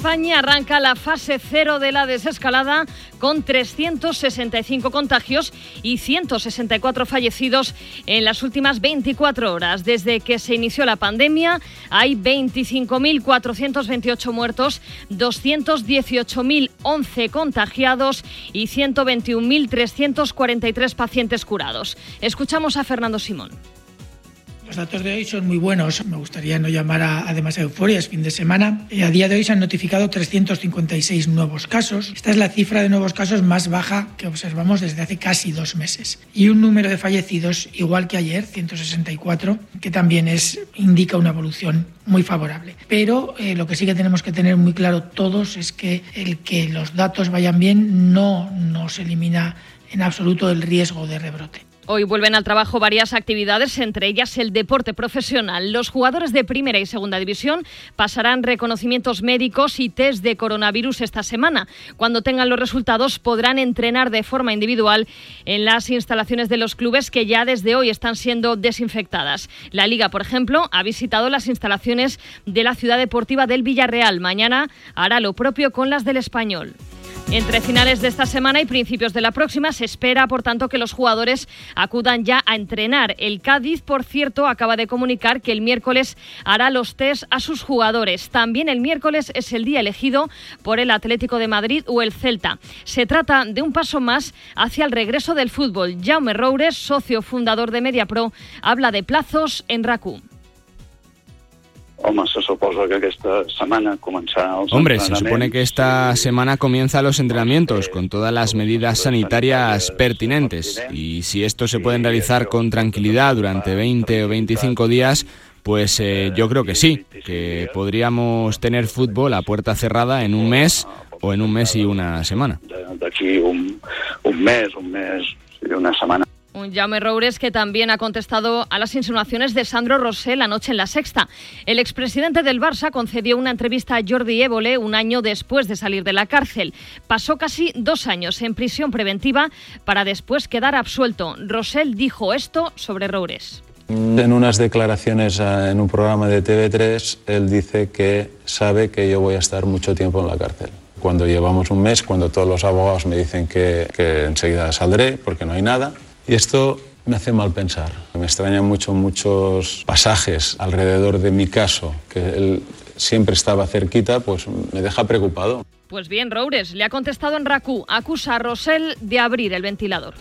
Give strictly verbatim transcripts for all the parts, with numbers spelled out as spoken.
España arranca la fase cero de la desescalada con trescientos sesenta y cinco contagios y ciento sesenta y cuatro fallecidos en las últimas veinticuatro horas. Desde que se inició la pandemia hay veinticinco mil cuatrocientos veintiocho muertos, doscientos dieciocho mil once contagiados y ciento veintiún mil trescientos cuarenta y tres pacientes curados. Escuchamos a Fernando Simón. Los datos de hoy son muy buenos. Me gustaría no llamar a, a demasiada euforia, es fin de semana. Eh, a día de hoy se han notificado trescientos cincuenta y seis nuevos casos. Esta es la cifra de nuevos casos más baja que observamos desde hace casi dos meses. Y un número de fallecidos igual que ayer, ciento sesenta y cuatro, que también es, indica una evolución muy favorable. Pero eh, lo que sí que tenemos que tener muy claro todos es que el que los datos vayan bien no nos elimina en absoluto el riesgo de rebrote. Hoy vuelven al trabajo varias actividades, entre ellas el deporte profesional. Los jugadores de primera y segunda división pasarán reconocimientos médicos y test de coronavirus esta semana. Cuando tengan los resultados podrán entrenar de forma individual en las instalaciones de los clubes que ya desde hoy están siendo desinfectadas. La Liga, por ejemplo, ha visitado las instalaciones de la Ciudad Deportiva del Villarreal. Mañana hará lo propio con las del Español. Entre finales de esta semana y principios de la próxima se espera, por tanto, que los jugadores acudan ya a entrenar. El Cádiz, por cierto, acaba de comunicar que el miércoles hará los test a sus jugadores. También el miércoles es el día elegido por el Atlético de Madrid o el Celta. Se trata de un paso más hacia el regreso del fútbol. Jaume Roures, socio fundador de Mediapro, habla de plazos en RAC1. Home, se suposa que esta semana comenzará els Hombre, se supone que esta semana comienzan los entrenamientos con todas las medidas sanitarias pertinentes y si esto se puede realizar con tranquilidad durante veinte o veinticinco días, pues eh, yo creo que sí, que podríamos tener fútbol a puerta cerrada en un mes o en un mes y una semana. De aquí un, un mes, un mes y una semana. Un Jaume Roures que también ha contestado a las insinuaciones de Sandro Rosell anoche en La Sexta. El expresidente del Barça concedió una entrevista a Jordi Évole un año después de salir de la cárcel. Pasó casi dos años en prisión preventiva para después quedar absuelto. Rosell dijo esto sobre Roures. En unas declaraciones en un programa de T V tres, él dice que sabe que yo voy a estar mucho tiempo en la cárcel. Cuando llevamos un mes, cuando todos los abogados me dicen que, que enseguida saldré porque no hay nada. Y esto me hace mal pensar. Me extrañan mucho muchos pasajes alrededor de mi caso, que él siempre estaba cerquita, pues me deja preocupado. Pues bien, Roures le ha contestado en RAC1. Acusa a Rosell de abrir el ventilador.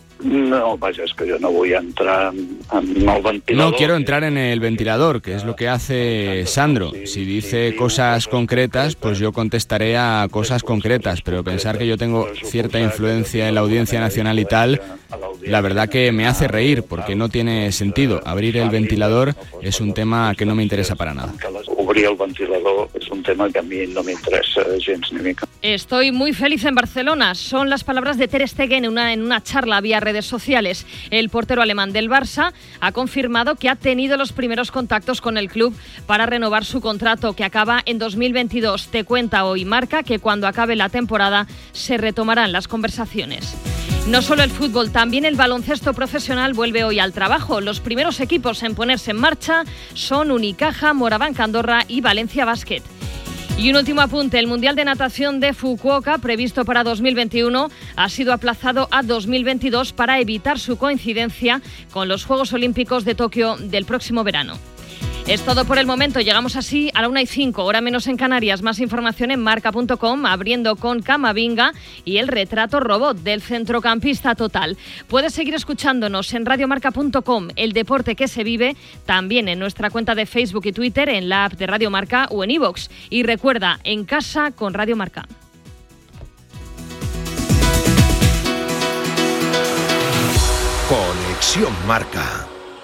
No, vaya, es que yo no voy a entrar en el ventilador. No quiero entrar en el ventilador, que es lo que hace Sandro. Si dice cosas concretas, pues yo contestaré a cosas concretas, pero pensar que yo tengo cierta influencia en la Audiencia Nacional y tal, la verdad que me hace reír, porque no tiene sentido. Abrir el ventilador es un tema que no me interesa para nada. Obrir el ventilador es un tema que a mí no me interesa gens ni mica. Estoy muy feliz en Barcelona. Son las palabras de Ter Stegen en una, en una charla vía redes sociales. El portero alemán del Barça ha confirmado que ha tenido los primeros contactos con el club para renovar su contrato que acaba en dos mil veintidós. Te cuenta hoy Marca que cuando acabe la temporada se retomarán las conversaciones. No solo el fútbol, también el baloncesto profesional vuelve hoy al trabajo. Los primeros equipos en ponerse en marcha son Unicaja, Morabanc Andorra y Valencia Basket. Y un último apunte, el Mundial de Natación de Fukuoka, previsto para dos mil veintiuno, ha sido aplazado a dos mil veintidós para evitar su coincidencia con los Juegos Olímpicos de Tokio del próximo verano. Es todo por el momento. Llegamos así a la una y cinco, hora menos en Canarias. Más información en marca punto com, abriendo con Camavinga y el retrato robot del centrocampista total. Puedes seguir escuchándonos en radio marca punto com, el deporte que se vive, también en nuestra cuenta de Facebook y Twitter, en la app de Radio Marca o en iVoox. Y recuerda, en casa con Radio Marca. Conexión Marca.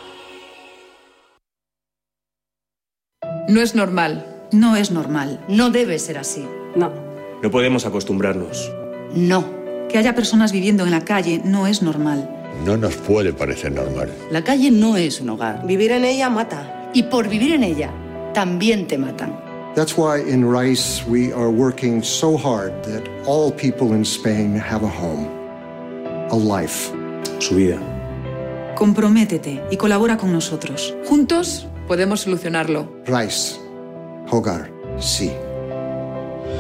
No es normal. No es normal. No debe ser así. No. No podemos acostumbrarnos. No. Que haya personas viviendo en la calle no es normal. No nos puede parecer normal. La calle no es un hogar. Vivir en ella mata. Y por vivir en ella, también te matan. That's why in RICE we are working so hard that all people in Spain have a home. A life. Su vida. Comprométete y colabora con nosotros. Juntos podemos solucionarlo. RICE. Hogar. Sí.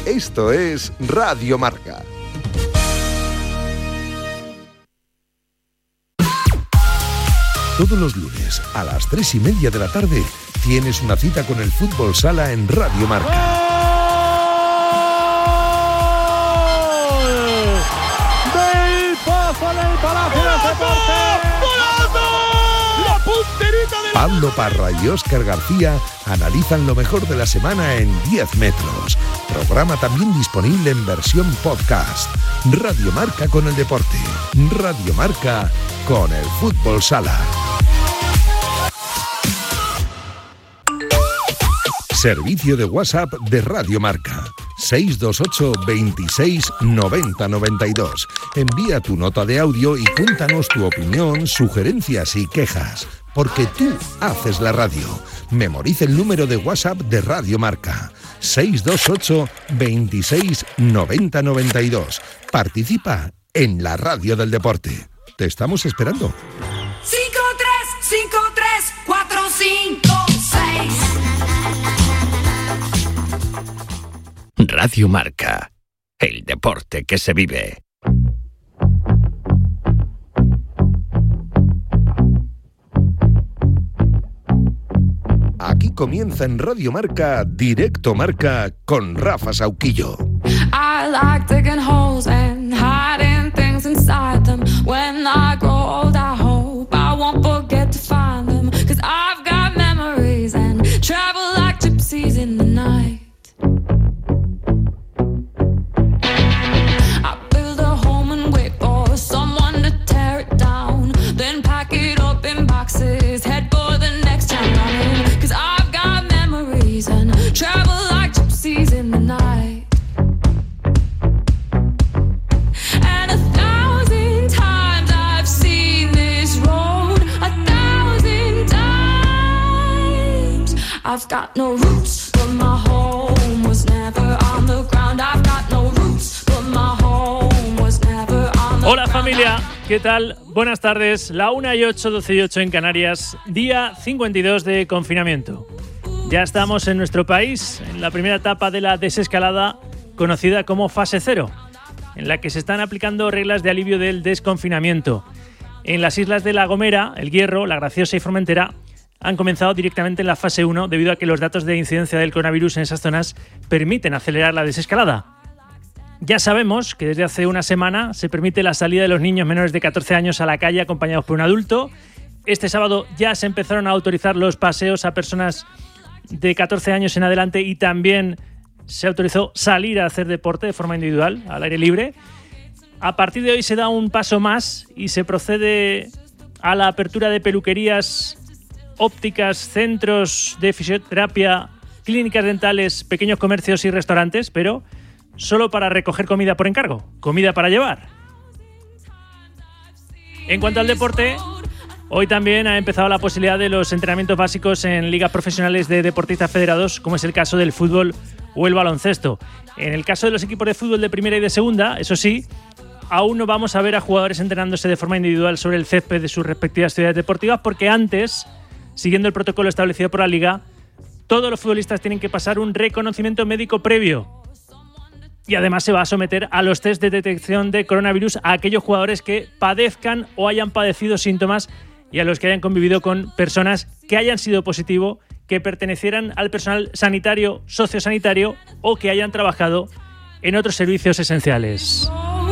Esto es Radio Marca. Todos los lunes a las tres y media de la tarde tienes una cita con el fútbol sala en Radio Marca. ¡Del Pozo del Palacio de Deportes! ¡La punterita de Pablo Parra y Óscar García analizan lo mejor de la semana en diez metros. Programa también disponible en versión podcast. Radio Marca con el deporte. Radio Marca con el fútbol sala. Servicio de WhatsApp de Radio Marca. seis dos ocho, veintiséis, noventa, noventa y dos. Envía tu nota de audio y cuéntanos tu opinión, sugerencias y quejas. Porque tú haces la radio. Memoriza el número de WhatsApp de Radio Marca. seis dos ocho, veintiséis, noventa, noventa y dos. Participa en la radio del deporte. Te estamos esperando. cinco tres cinco tres cuatro cinco seis. Radio Marca, el deporte que se vive. Aquí comienza en Radio Marca, Directo Marca, con Rafa Sauquillo. I like digging holes and hiding things inside them. When I grow old, I hope I won't forget to find them. 'Cause I've got memories and travel like gypsies in the night. I build a home and wait for someone to tear it down. Then pack it up in boxes, head for the next town running. 'Cause I've got memories and travel like gypsies in the night. And a thousand times I've seen this road, a thousand times. I've got no roots, but my home was never on the ground. I've got no roots, but my home was never on the ground. Hola familia, ¿qué tal? Buenas tardes, la una y ocho, doce y ocho en Canarias, día cincuenta y dos de confinamiento. Ya estamos en nuestro país, en la primera etapa de la desescalada conocida como fase cero, en la que se están aplicando reglas de alivio del desconfinamiento. En las islas de La Gomera, El Hierro, La Graciosa y Formentera han comenzado directamente en la fase uno debido a que los datos de incidencia del coronavirus en esas zonas permiten acelerar la desescalada. Ya sabemos que desde hace una semana se permite la salida de los niños menores de catorce años a la calle acompañados por un adulto. Este sábado ya se empezaron a autorizar los paseos a personas de catorce años en adelante y también se autorizó salir a hacer deporte de forma individual, al aire libre. A partir de hoy se da un paso más y se procede a la apertura de peluquerías, ópticas, centros de fisioterapia, clínicas dentales, pequeños comercios y restaurantes, pero solo para recoger comida por encargo, comida para llevar. En cuanto al deporte, hoy también ha empezado la posibilidad de los entrenamientos básicos en ligas profesionales de deportistas federados, como es el caso del fútbol o el baloncesto. En el caso de los equipos de fútbol de primera y de segunda, eso sí, aún no vamos a ver a jugadores entrenándose de forma individual sobre el césped de sus respectivas ciudades deportivas, porque antes, siguiendo el protocolo establecido por la Liga, todos los futbolistas tienen que pasar un reconocimiento médico previo. Y además se va a someter a los test de detección de coronavirus a aquellos jugadores que padezcan o hayan padecido síntomas y a los que hayan convivido con personas que hayan sido positivo, que pertenecieran al personal sanitario, sociosanitario o que hayan trabajado en otros servicios esenciales.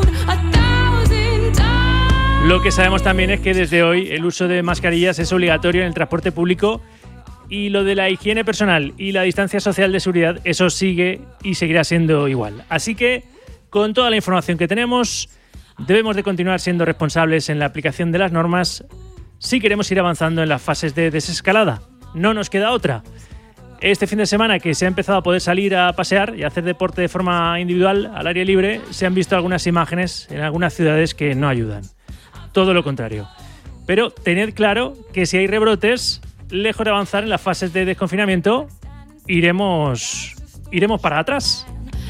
Lo que sabemos también es que desde hoy el uso de mascarillas es obligatorio en el transporte público y lo de la higiene personal y la distancia social de seguridad, eso sigue y seguirá siendo igual. Así que, con toda la información que tenemos, debemos de continuar siendo responsables en la aplicación de las normas si queremos ir avanzando en las fases de desescalada. No nos queda otra. Este fin de semana que se ha empezado a poder salir a pasear y a hacer deporte de forma individual al aire libre, se han visto algunas imágenes en algunas ciudades que no ayudan. Todo lo contrario. Pero tened claro que si hay rebrotes, lejos de avanzar en las fases de desconfinamiento, iremos, iremos para atrás.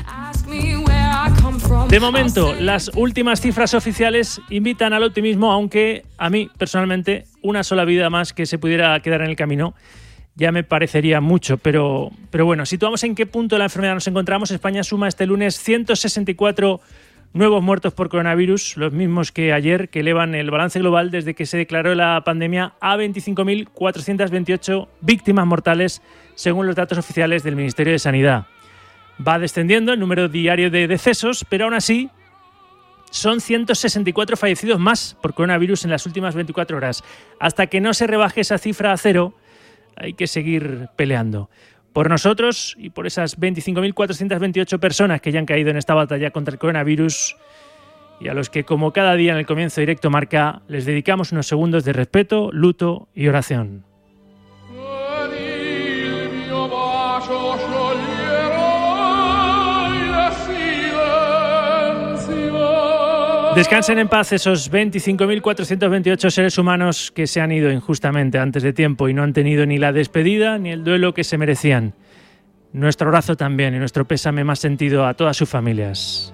De momento, las últimas cifras oficiales invitan al optimismo, aunque a mí, personalmente, una sola vida más que se pudiera quedar en el camino ya me parecería mucho, pero, pero bueno, situamos en qué punto de la enfermedad nos encontramos. España suma este lunes ciento sesenta y cuatro nuevos muertos por coronavirus, los mismos que ayer, que elevan el balance global desde que se declaró la pandemia a veinticinco mil cuatrocientas veintiocho víctimas mortales, según los datos oficiales del Ministerio de Sanidad. Va descendiendo el número diario de decesos, pero aún así son ciento sesenta y cuatro fallecidos más por coronavirus en las últimas veinticuatro horas. Hasta que no se rebaje esa cifra a cero, hay que seguir peleando. Por nosotros y por esas veinticinco mil cuatrocientas veintiocho personas que ya han caído en esta batalla contra el coronavirus y a los que, como cada día en el comienzo Directo Marca, les dedicamos unos segundos de respeto, luto y oración. Descansen en paz esos veinticinco mil cuatrocientos veintiocho seres humanos que se han ido injustamente antes de tiempo y no han tenido ni la despedida ni el duelo que se merecían. Nuestro abrazo también y nuestro pésame más sentido a todas sus familias.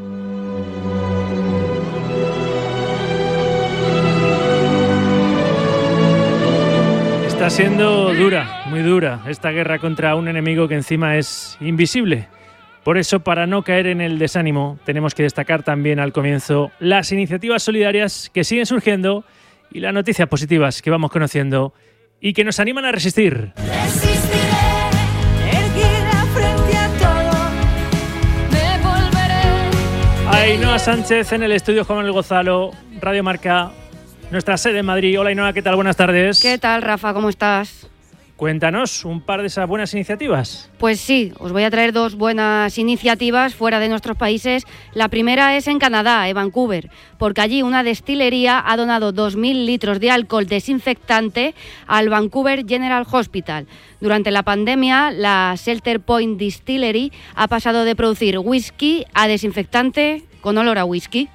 Está siendo dura, muy dura, esta guerra contra un enemigo que encima es invisible. Por eso, para no caer en el desánimo, tenemos que destacar también al comienzo las iniciativas solidarias que siguen surgiendo y las noticias positivas que vamos conociendo y que nos animan a resistir. Resistiré, erguida frente a todo, me volveré. Ainhoa Sánchez en el estudio Juan Manuel Gozalo, Radio Marca, nuestra sede en Madrid. Hola Ainhoa, ¿qué tal? Buenas tardes. ¿Qué tal, Rafa? ¿Cómo estás? Cuéntanos un par de esas buenas iniciativas. Pues sí, os voy a traer dos buenas iniciativas fuera de nuestros países. La primera es en Canadá, en Vancouver, porque allí una destilería ha donado dos mil litros de alcohol desinfectante al Vancouver General Hospital. Durante la pandemia, la Shelter Point Distillery ha pasado de producir whisky a desinfectante con olor a whisky.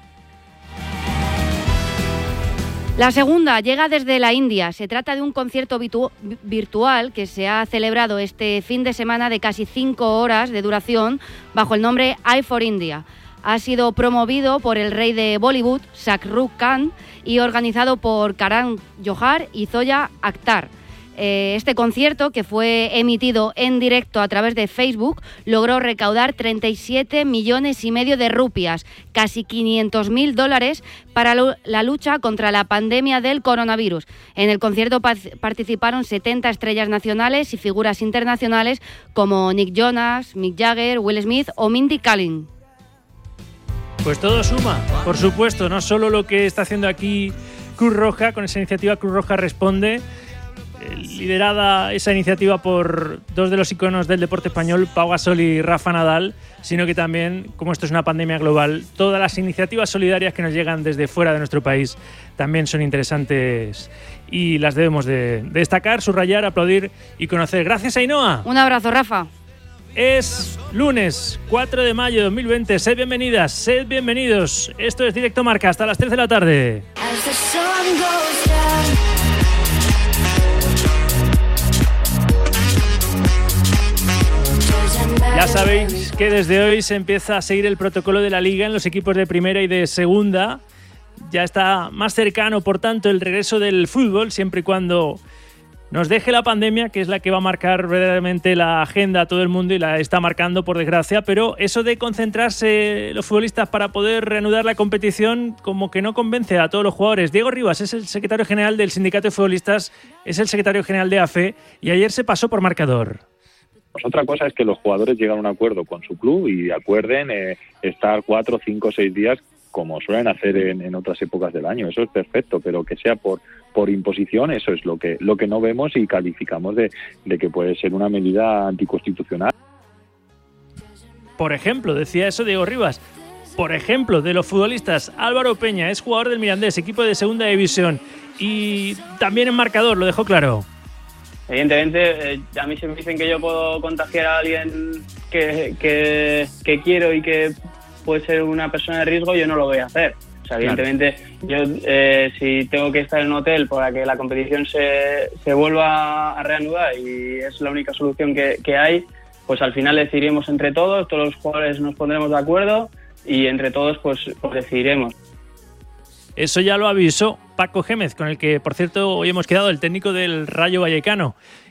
La segunda llega desde la India. Se trata de un concierto vitu- virtual que se ha celebrado este fin de semana de casi cinco horas de duración bajo el nombre I for India. Ha sido promovido por el rey de Bollywood, Shah Rukh Khan, y organizado por Karan Johar y Zoya Akhtar. Eh, este concierto, que fue emitido en directo a través de Facebook, logró recaudar treinta y siete millones y medio de rupias, casi quinientos mil dólares, para la lucha contra la pandemia del coronavirus. En el concierto pa- participaron setenta estrellas nacionales y figuras internacionales como Nick Jonas, Mick Jagger, Will Smith o Mindy Kaling. Pues todo suma, por supuesto, no solo lo que está haciendo aquí Cruz Roja, con esa iniciativa Cruz Roja Responde, liderada esa iniciativa por dos de los iconos del deporte español, Pau Gasol y Rafa Nadal, sino que también, como esto es una pandemia global, todas las iniciativas solidarias que nos llegan desde fuera de nuestro país también son interesantes y las debemos de destacar, subrayar, aplaudir y conocer. Gracias, Ainhoa. Un abrazo, Rafa. Es lunes cuatro de mayo de dos mil veinte. Sed bienvenidas, sed bienvenidos. Esto es Directo Marca hasta las tres de la tarde. Ya sabéis que desde hoy se empieza a seguir el protocolo de la Liga en los equipos de primera y de segunda. Ya está más cercano, por tanto, el regreso del fútbol, siempre y cuando nos deje la pandemia, que es la que va a marcar verdaderamente la agenda a todo el mundo y la está marcando, por desgracia. Pero eso de concentrarse los futbolistas para poder reanudar la competición como que no convence a todos los jugadores. Diego Rivas es el secretario general del Sindicato de Futbolistas, es el secretario general de A F E y ayer se pasó por marcador. Pues otra cosa es que los jugadores lleguen a un acuerdo con su club y acuerden eh, estar cuatro, cinco, seis días como suelen hacer en, en otras épocas del año. Eso es perfecto, pero que sea por por imposición, eso es lo que lo que no vemos y calificamos de, de que puede ser una medida anticonstitucional. Por ejemplo, decía eso Diego Rivas, por ejemplo, de los futbolistas, Álvaro Peña es jugador del Mirandés, equipo de segunda división, y también en marcador, lo dejó claro. Evidentemente, eh, a mí se me dicen que yo puedo contagiar a alguien que, que, que quiero y que puede ser una persona de riesgo, yo no lo voy a hacer. O sea, evidentemente, claro. yo eh, si tengo que estar en un hotel para que la competición se, se vuelva a reanudar y es la única solución que, que hay, pues al final decidiremos entre todos, todos los jugadores nos pondremos de acuerdo y entre todos pues, pues decidiremos. Eso ya lo avisó Paco Gémez, con el que, por cierto, hoy hemos quedado, el técnico del Rayo Vallecano,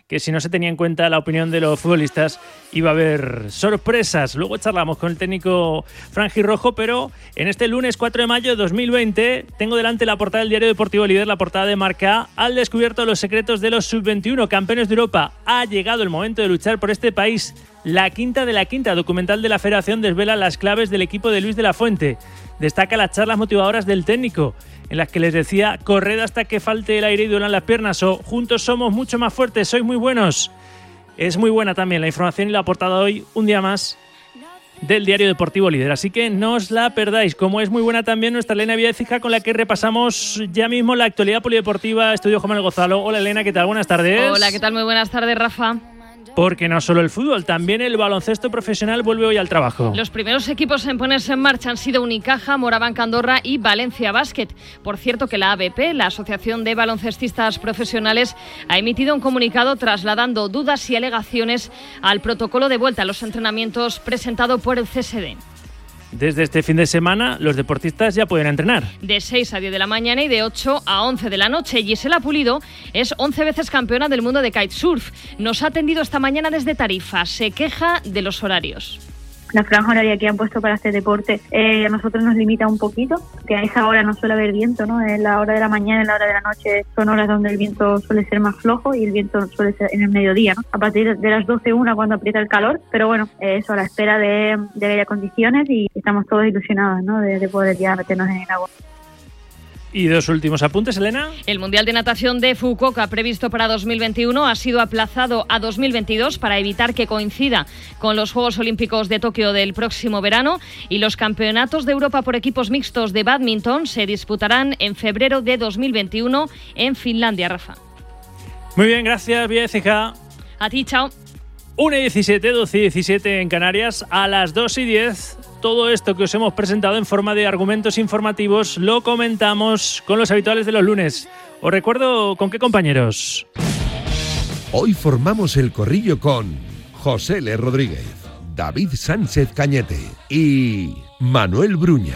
que si no se tenía en cuenta la opinión de los futbolistas iba a haber sorpresas. Luego charlamos con el técnico franjirrojo, pero en este lunes cuatro de mayo de dos mil veinte tengo delante la portada del diario deportivo Líder, la portada de Marca. Al descubierto los secretos de los sub veintiuno, campeones de Europa. Ha llegado el momento de luchar por este país. La quinta de la quinta, documental de la Federación, desvela las claves del equipo de Luis de la Fuente. Destaca las charlas motivadoras del técnico, en las que les decía: corred hasta que falte el aire y duelan las piernas, o juntos somos mucho más fuertes, sois muy buenos. Es muy buena también la información y la portada hoy, un día más, del diario deportivo Líder, así que no os la perdáis, como es muy buena también nuestra Elena Villaécija, con la que repasamos ya mismo la actualidad polideportiva. Estudio Juan Manuel Gonzalo. Hola Elena, ¿qué tal? Buenas tardes. Hola, ¿qué tal? Muy buenas tardes, Rafa. Porque no solo el fútbol, también el baloncesto profesional vuelve hoy al trabajo. Los primeros equipos en ponerse en marcha han sido Unicaja, Morabanc Andorra y Valencia Basket. Por cierto que la A B P, la Asociación de Baloncestistas Profesionales, ha emitido un comunicado trasladando dudas y alegaciones al protocolo de vuelta a los entrenamientos presentado por el C S D. Desde este fin de semana, los deportistas ya pueden entrenar. De seis a diez de la mañana y de ocho a once de la noche. Gisela Pulido es once veces campeona del mundo de kitesurf. Nos ha atendido esta mañana desde Tarifa. Se queja de los horarios. La franja horaria que han puesto para hacer deporte eh, a nosotros nos limita un poquito, que a esa hora no suele haber viento, ¿no? En la hora de la mañana, en la hora de la noche son horas donde el viento suele ser más flojo y el viento suele ser en el mediodía, ¿no? A partir de las doce, una cuando aprieta el calor, pero bueno, eh, eso a la espera de, de aire condiciones, y estamos todos ilusionados, ¿no? De, de poder ya meternos en el agua. Y dos últimos apuntes, Elena. El Mundial de Natación de Fukuoka, previsto para dos mil veintiuno, ha sido aplazado a dos mil veintidós para evitar que coincida con los Juegos Olímpicos de Tokio del próximo verano, y los Campeonatos de Europa por equipos mixtos de bádminton se disputarán en febrero de dos mil veintiuno en Finlandia, Rafa. Muy bien, gracias, Villaécija. A ti, chao. una y diecisiete, doce y diecisiete en Canarias, a las dos y diez. Todo esto que os hemos presentado en forma de argumentos informativos lo comentamos con los habituales de los lunes. Os recuerdo con qué compañeros. Hoy formamos el corrillo con José L. Rodríguez, David Sánchez Cañete y Manuel Bruña.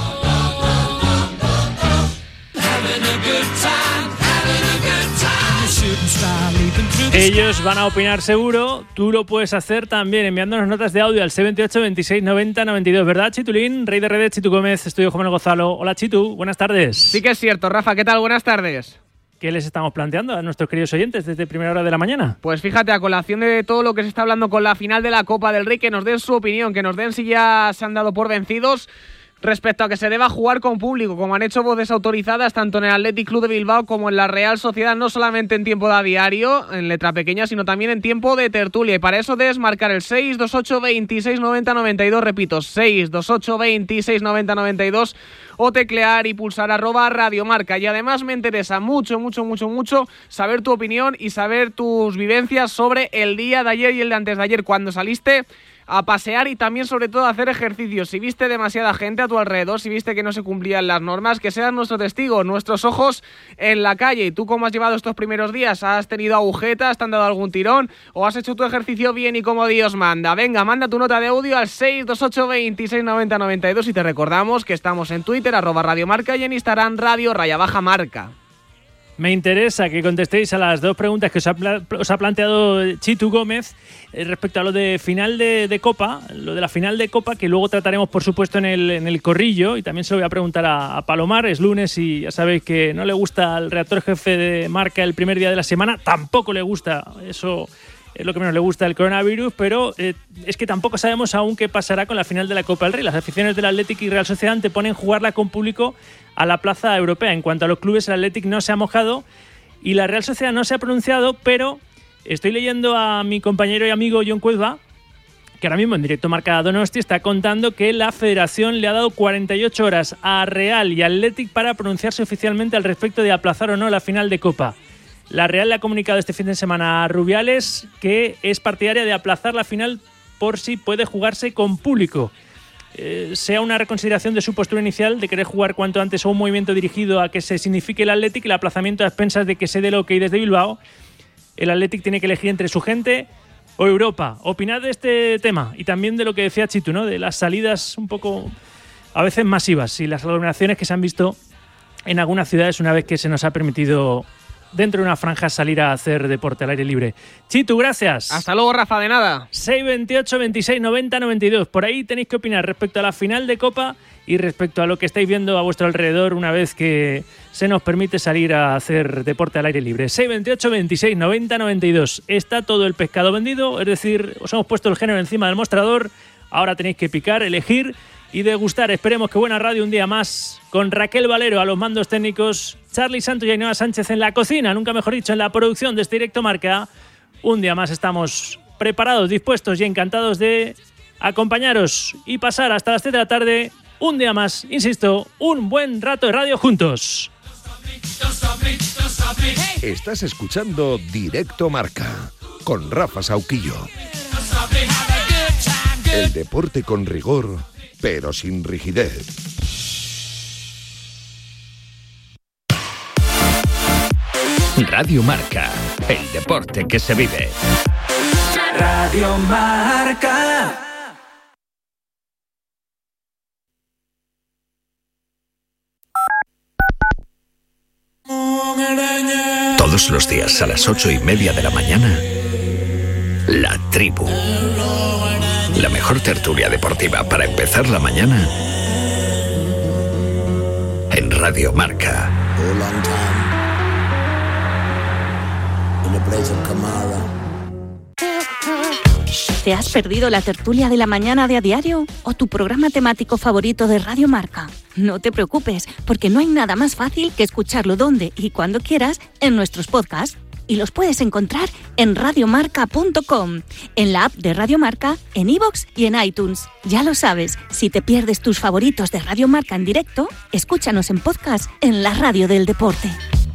Ellos van a opinar seguro, tú lo puedes hacer también enviándonos notas de audio al seis veintiocho, veintiséis, noventa, noventa y dos, ¿verdad, Chitulín? Rey de redes, Chitu Gómez, Estudio Juan Manuel Gonzalo. Hola, Chitu, buenas tardes. Sí que es cierto, Rafa, ¿qué tal? Buenas tardes. ¿Qué les estamos planteando a nuestros queridos oyentes desde primera hora de la mañana? Pues fíjate, a colación de todo lo que se está hablando con la final de la Copa del Rey, que nos den su opinión, que nos den si ya se han dado por vencidos respecto a que se deba jugar con público, como han hecho voces autorizadas tanto en el Athletic Club de Bilbao como en la Real Sociedad, no solamente en tiempo de a diario, en letra pequeña, sino también en tiempo de tertulia. Y para eso debes marcar el seis dos ocho, veintiséis, noventa, noventa y dos, repito, seis dos ocho, veintiséis, noventa, noventa y dos, o teclear y pulsar arroba radiomarca. Y además me interesa mucho, mucho, mucho, mucho saber tu opinión y saber tus vivencias sobre el día de ayer y el de antes de ayer, cuando saliste a pasear y también sobre todo a hacer ejercicio. Si viste demasiada gente a tu alrededor, si viste que no se cumplían las normas, que sean nuestro testigo, nuestros ojos en la calle. ¿Y tú cómo has llevado estos primeros días? ¿Has tenido agujetas? ¿Te han dado algún tirón? ¿O has hecho tu ejercicio bien y como Dios manda? Venga, manda tu nota de audio al seis dos ocho, veintiséis, noventa, noventa y dos, y te recordamos que estamos en Twitter, arroba radiomarca, y en Instagram, radio raya baja marca. Me interesa que contestéis a las dos preguntas que os ha, os ha planteado Chitu Gómez eh, respecto a lo de final de, de Copa, lo de la final de Copa, que luego trataremos, por supuesto, en el, en el corrillo, y también se lo voy a preguntar a, a Palomar. Es lunes y ya sabéis que no le gusta al redactor jefe de Marca el primer día de la semana, tampoco le gusta, eso es lo que menos le gusta, el coronavirus, pero eh, es que tampoco sabemos aún qué pasará con la final de la Copa del Rey. Las aficiones del Athletic y Real Sociedad anteponen jugarla con público a la plaza europea. En cuanto a los clubes, el Athletic no se ha mojado y la Real Sociedad no se ha pronunciado, pero estoy leyendo a mi compañero y amigo John Cuelva, que ahora mismo en directo Marca Donosti está contando que la Federación le ha dado cuarenta y ocho horas a Real y Athletic para pronunciarse oficialmente al respecto de aplazar o no la final de Copa. La Real le ha comunicado este fin de semana a Rubiales que es partidaria de aplazar la final por si puede jugarse con público. Eh, sea una reconsideración de su postura inicial de querer jugar cuanto antes o un movimiento dirigido a que se signifique el Athletic, el aplazamiento a expensas de que se dé el ok desde Bilbao. El Athletic tiene que elegir entre su gente o Europa. Opinad de este tema y también de lo que decía Chitu, ¿no? De las salidas un poco a veces masivas y las aglomeraciones que se han visto en algunas ciudades una vez que se nos ha permitido dentro de una franja salir a hacer deporte al aire libre. Chitu, gracias. Hasta luego, Rafa, de nada. seis veintiocho, veintiséis, noventa, noventa y dos. Por ahí tenéis que opinar respecto a la final de Copa y respecto a lo que estáis viendo a vuestro alrededor una vez que se nos permite salir a hacer deporte al aire libre. seis veintiocho, veintiséis, noventa, noventa y dos. Está todo el pescado vendido, es decir, os hemos puesto el género encima del mostrador. Ahora tenéis que picar, elegir y degustar. Esperemos que buena radio un día más, con Raquel Valero a los mandos técnicos, Charlie Santos y Ainhoa Sánchez en la cocina, nunca mejor dicho, en la producción de este Directo Marca. Un día más estamos preparados, dispuestos y encantados de acompañaros y pasar hasta las seis de la tarde. Un día más, insisto, un buen rato de radio juntos. Estás escuchando Directo Marca con Rafa Sauquillo. El deporte con rigor, pero sin rigidez. Radio Marca, el deporte que se vive. Radio Marca. Todos los días a las ocho y media de la mañana, La Tribu. La mejor tertulia deportiva para empezar la mañana en Radio Marca. ¿Te has perdido la tertulia de la mañana de A Diario o tu programa temático favorito de Radio Marca? No te preocupes, porque no hay nada más fácil que escucharlo donde y cuando quieras en nuestros podcasts. Y los puedes encontrar en radiomarca punto com, en la app de Radio Marca, en iVoox y en iTunes. Ya lo sabes, si te pierdes tus favoritos de Radio Marca en directo, escúchanos en podcast en la radio del deporte.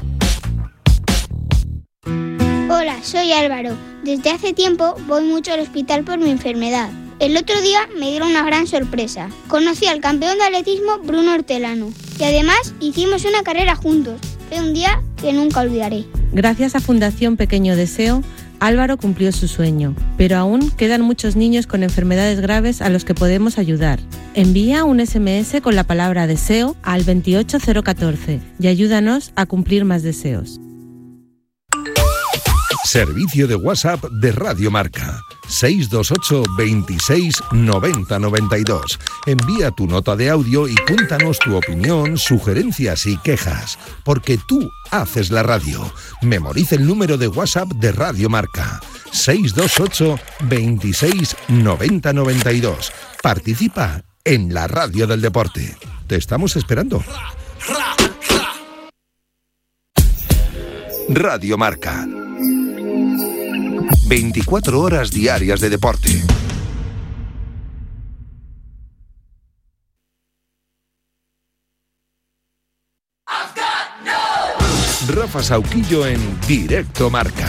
Hola, soy Álvaro. Desde hace tiempo voy mucho al hospital por mi enfermedad. El otro día me dieron una gran sorpresa. Conocí al campeón de atletismo Bruno Hortelano y además hicimos una carrera juntos. Fue un día que nunca olvidaré. Gracias a Fundación Pequeño Deseo, Álvaro cumplió su sueño, pero aún quedan muchos niños con enfermedades graves a los que podemos ayudar. Envía un ese eme ese con la palabra deseo al veintiocho cero catorce y ayúdanos a cumplir más deseos. Servicio de WhatsApp de Radio Marca. seis dos ocho, veintiséis, noventa, noventa y dos. Envía tu nota de audio y cuéntanos tu opinión, sugerencias y quejas, porque tú haces la radio. Memoriza el número de WhatsApp de Radio Marca. seis dos ocho, veintiséis, noventa, noventa y dos. Participa en la radio del deporte. Te estamos esperando. Radio Marca. veinticuatro horas diarias de deporte. Rafa Sauquillo en Directo Marca.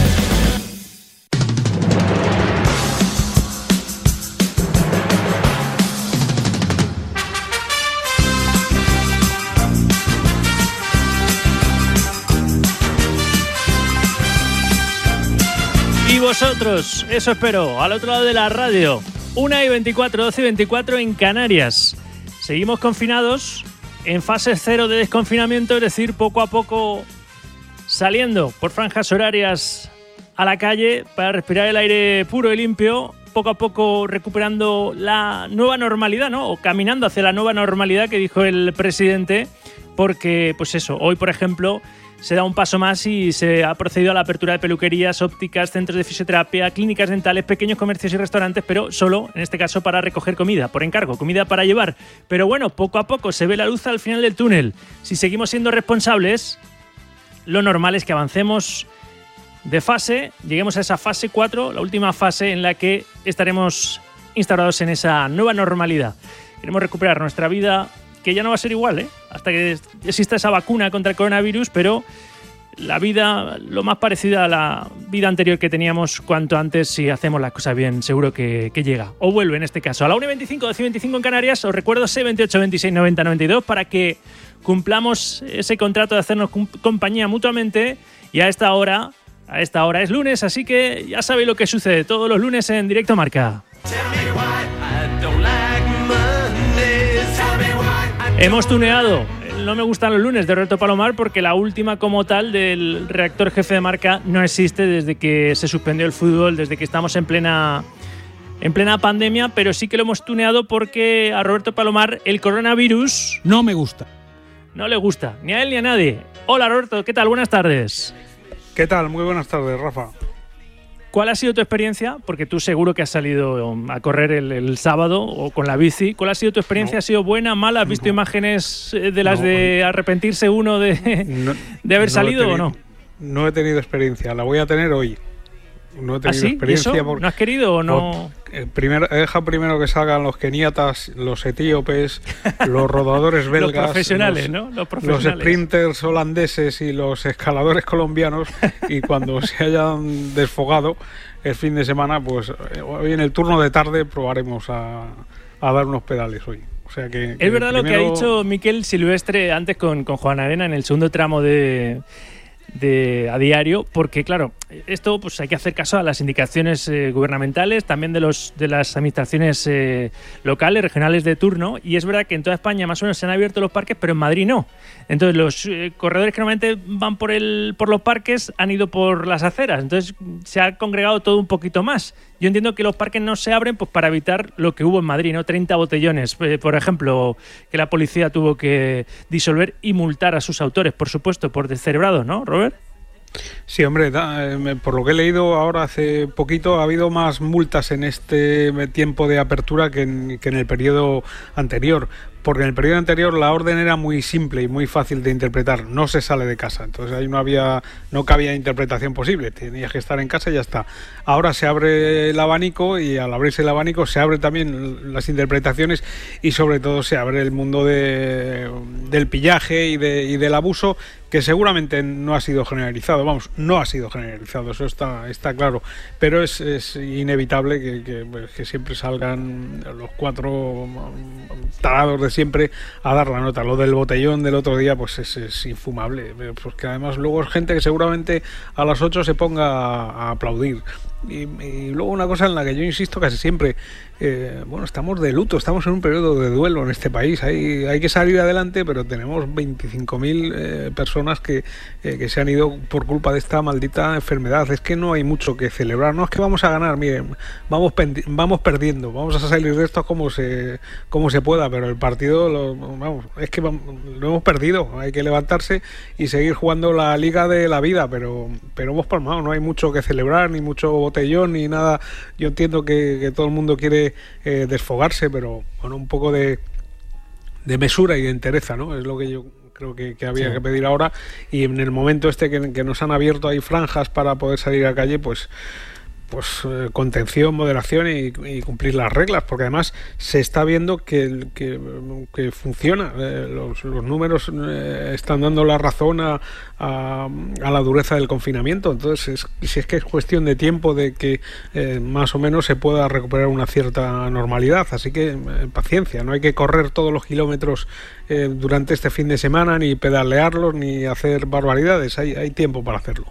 Y vosotros, eso espero, al otro lado de la radio, una y veinticuatro, doce y veinticuatro en Canarias. Seguimos confinados en fase cero de desconfinamiento, es decir, poco a poco saliendo por franjas horarias a la calle para respirar el aire puro y limpio, poco a poco recuperando la nueva normalidad, ¿no? O caminando hacia la nueva normalidad que dijo el presidente, porque, pues eso, hoy, por ejemplo, se da un paso más y se ha procedido a la apertura de peluquerías, ópticas, centros de fisioterapia, clínicas dentales, pequeños comercios y restaurantes, pero solo, en este caso, para recoger comida, por encargo, comida para llevar. Pero bueno, poco a poco se ve la luz al final del túnel. Si seguimos siendo responsables, lo normal es que avancemos de fase, lleguemos a esa fase cuatro, la última fase en la que estaremos instaurados en esa nueva normalidad. Queremos recuperar nuestra vida, que ya no va a ser igual, ¿eh? Hasta que exista esa vacuna contra el coronavirus, pero la vida lo más parecida a la vida anterior que teníamos cuanto antes, si hacemos las cosas bien, seguro que, que llega. O vuelve en este caso. A la una y veinticinco, doce y veinticinco en Canarias, os recuerdo seis veintiocho, veintiséis, noventa, noventa y dos para que cumplamos ese contrato de hacernos compañía mutuamente, y a esta hora, a esta hora es lunes, así que ya sabéis lo que sucede todos los lunes en Directo Marca. Hemos tuneado el No me gustan los lunes de Roberto Palomar, porque la última como tal del redactor jefe de Marca no existe desde que se suspendió el fútbol, desde que estamos en plena, en plena pandemia, pero sí que lo hemos tuneado porque a Roberto Palomar el coronavirus no me gusta. No le gusta, ni a él ni a nadie. Hola Roberto, ¿qué tal? Buenas tardes. ¿Qué tal? Muy buenas tardes, Rafa. ¿Cuál ha sido tu experiencia? Porque tú seguro que has salido a correr el, el sábado o con la bici. ¿Cuál ha sido tu experiencia? No. ¿Ha sido buena, mala? ¿Has visto no. imágenes de las no. de arrepentirse uno de, no, de haber no salido tenido, o no? No he tenido experiencia, la voy a tener hoy. No he tenido ¿Ah, sí? experiencia. ¿Y eso? Por, ¿No has querido o no? Por, eh, primero, he dejado primero que salgan los keniatas, los etíopes, los rodadores belgas, los profesionales, los, ¿no? Los profesionales. Los sprinters holandeses y los escaladores colombianos, y cuando se hayan desfogado el fin de semana, pues hoy en el turno de tarde probaremos a, a dar unos pedales hoy. O sea que, que es verdad primero... lo que ha dicho Miquel Silvestre antes con, con Juan Arena en el segundo tramo de... de a diario, porque claro, esto pues hay que hacer caso a las indicaciones eh, gubernamentales, también de los de las administraciones eh, locales, regionales de turno, y es verdad que en toda España más o menos se han abierto los parques, pero en Madrid no. Entonces los eh, corredores que normalmente van por el por los parques han ido por las aceras, entonces se ha congregado todo un poquito más. Yo entiendo que los parques no se abren pues para evitar lo que hubo en Madrid, ¿no? treinta botellones, eh, por ejemplo, que la policía tuvo que disolver y multar a sus autores, por supuesto, por descerebrados, ¿no, Robert? Sí, hombre, da, eh, por lo que he leído ahora hace poquito, ha habido más multas en este tiempo de apertura que en, que en el periodo anterior. Porque en el periodo anterior la orden era muy simple y muy fácil de interpretar, no se sale de casa, entonces ahí no había, no cabía interpretación posible, tenías que estar en casa y ya está. Ahora se abre el abanico, y al abrirse el abanico se abren también las interpretaciones, y sobre todo se abre el mundo de, del pillaje y, de, y del abuso, que seguramente no ha sido generalizado, vamos, no ha sido generalizado, eso está, está claro, pero es, es inevitable que, que, que siempre salgan los cuatro tarados de siempre a dar la nota. Lo del botellón del otro día pues es, es infumable, porque además luego es gente que seguramente a las ocho se ponga a, a aplaudir. Y, y luego una cosa en la que yo insisto casi siempre, eh, bueno, estamos de luto, estamos en un periodo de duelo en este país, hay, hay que salir adelante, pero tenemos veinticinco mil eh, personas que, eh, que se han ido por culpa de esta maldita enfermedad. Es que no hay mucho que celebrar, no es que vamos a ganar, miren, vamos, vamos perdiendo, vamos a salir de esto como se, como se pueda, pero el partido lo, vamos, es que vamos, lo hemos perdido, hay que levantarse y seguir jugando la liga de la vida, pero, pero hemos palmado, no hay mucho que celebrar, ni mucho botellón ni nada. Yo entiendo que, que todo el mundo quiere eh, desfogarse, pero bueno, un poco de, de mesura y de entereza, ¿no? Es lo que yo creo que, que había sí. que pedir ahora, y en el momento este que, que nos han abierto ahí franjas para poder salir a la calle, pues pues eh, contención, moderación y, y cumplir las reglas, porque además se está viendo que, que, que funciona, eh, los, los números eh, están dando la razón a, a, a la dureza del confinamiento, entonces es, si es que es cuestión de tiempo de que eh, más o menos se pueda recuperar una cierta normalidad, así que eh, paciencia, no hay que correr todos los kilómetros eh, durante este fin de semana, ni pedalearlos, ni hacer barbaridades, hay, hay tiempo para hacerlo.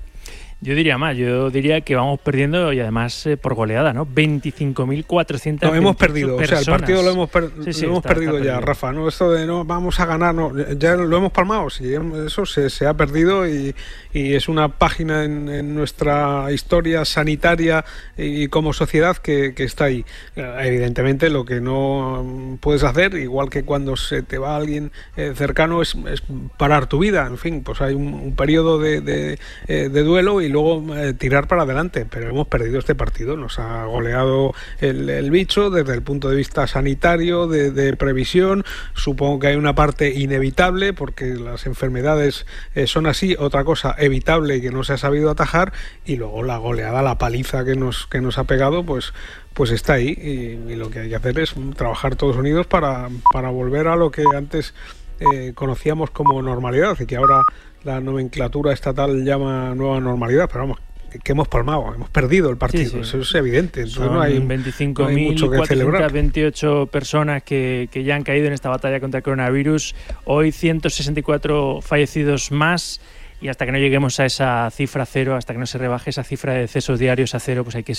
Yo diría más, yo diría que vamos perdiendo, y además eh, por goleada, ¿no? veinticinco mil cuatrocientos No, hemos perdido, personas. O sea, el partido lo hemos, per sí, sí, lo hemos está, perdido está ya, perdido. Rafa, ¿no? Esto de no vamos a ganar, no, ya lo hemos palmado, sí, eso se, se ha perdido, y, y es una página en, en nuestra historia sanitaria y como sociedad que, que está ahí. Evidentemente lo que no puedes hacer, igual que cuando se te va alguien eh, cercano, es, es parar tu vida, en fin, pues hay un, un periodo de, de, eh, de duelo y luego eh, tirar para adelante, pero hemos perdido este partido, nos ha goleado el, el bicho desde el punto de vista sanitario, de, de previsión. Supongo que hay una parte inevitable porque las enfermedades eh, son así, otra cosa evitable y que no se ha sabido atajar, y luego la goleada, la paliza que nos, que nos ha pegado, pues pues está ahí, y, y lo que hay que hacer es trabajar todos unidos para, para volver a lo que antes eh, conocíamos como normalidad, y que ahora la nomenclatura estatal llama nueva normalidad, pero vamos, que hemos palmado, hemos perdido el partido, sí, sí. Eso es evidente. Entonces Son no hay veinticinco mil cuatrocientas veintiocho personas que, que ya han caído en esta batalla contra el coronavirus, hoy ciento sesenta y cuatro fallecidos más, y hasta que no lleguemos a esa cifra cero, hasta que no se rebaje esa cifra de decesos diarios a cero, pues hay que